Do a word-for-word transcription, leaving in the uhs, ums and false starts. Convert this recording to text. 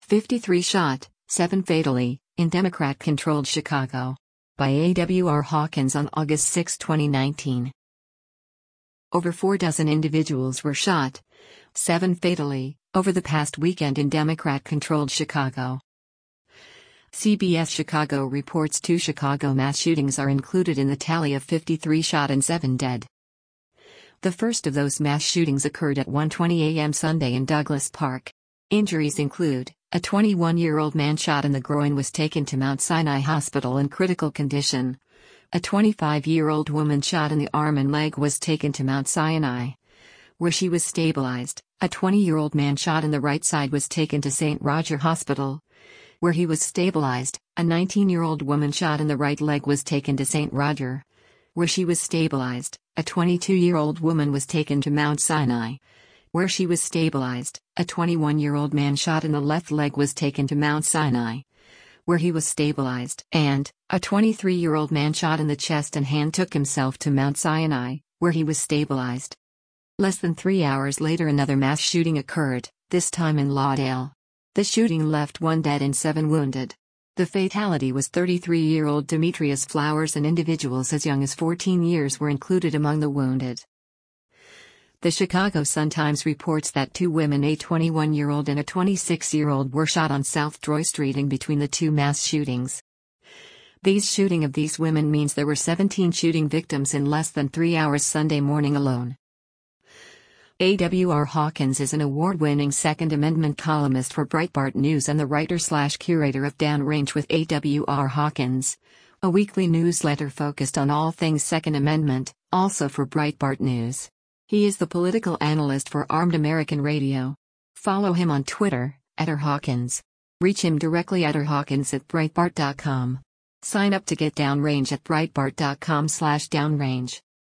fifty-three shot, seven fatally, in Democrat-controlled Chicago. By A W R Hawkins on August sixth, twenty nineteen. Over four dozen individuals were shot, seven fatally, over the past weekend in Democrat-controlled Chicago. C B S Chicago reports two Chicago mass shootings are included in the tally of fifty-three shot and seven dead. The first of those mass shootings occurred at one twenty a m Sunday in Douglas Park. Injuries include, a twenty-one-year-old man shot in the groin was taken to Mount Sinai Hospital in critical condition. A twenty-five-year-old woman shot in the arm and leg was taken to Mount Sinai, where she was stabilized. A twenty-year-old man shot in the right side was taken to Saint Roger Hospital, where he was stabilized. A nineteen-year-old woman shot in the right leg was taken to Saint Roger, where she was stabilized. A twenty-two-year-old woman was taken to Mount Sinai, where she was stabilized. A twenty-one-year-old man shot in the left leg was taken to Mount Sinai, where he was stabilized. And, a twenty-three-year-old man shot in the chest and hand took himself to Mount Sinai, where he was stabilized. Less than three hours later another mass shooting occurred, this time in Lauderdale. The shooting left one dead and seven wounded. The fatality was thirty-three-year-old Demetrius Flowers, and individuals as young as fourteen years were included among the wounded. The Chicago Sun-Times reports that two women, a twenty-one-year-old and a twenty-six-year-old, were shot on South Troy Street in between the two mass shootings. The shooting of these women means there were seventeen shooting victims in less than three hours Sunday morning alone. A W R Hawkins is an award-winning Second Amendment columnist for Breitbart News and the writer-slash-curator of Downrange with A W R Hawkins, a weekly newsletter focused on all things Second Amendment, also for Breitbart News. He is the political analyst for Armed American Radio. Follow him on Twitter, at R Hawkins. Reach him directly at rhawkins at breitbart dot com. Sign up to get Downrange at breitbart dot com slash downrange.